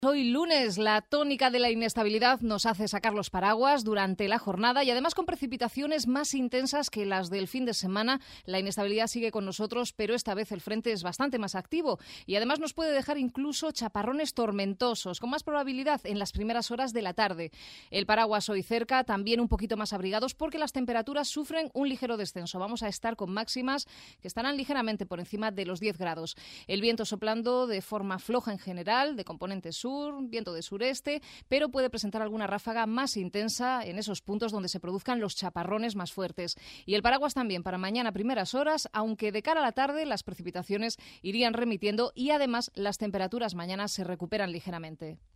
Hoy lunes, la tónica de la inestabilidad nos hace sacar los paraguas durante la jornada y además con precipitaciones más intensas que las del fin de semana. La inestabilidad sigue con nosotros, pero esta vez el frente es bastante más activo y además nos puede dejar incluso chaparrones tormentosos, con más probabilidad en las primeras horas de la tarde. El paraguas hoy cerca, también un poquito más abrigados porque las temperaturas sufren un ligero descenso. Vamos a estar con máximas que estarán ligeramente por encima de los 10 grados. El viento soplando de forma floja en general, de componente sur, viento de sureste, pero puede presentar alguna ráfaga más intensa en esos puntos donde se produzcan los chaparrones más fuertes. Y el paraguas también para mañana a primeras horas, aunque de cara a la tarde las precipitaciones irían remitiendo y además las temperaturas mañana se recuperan ligeramente.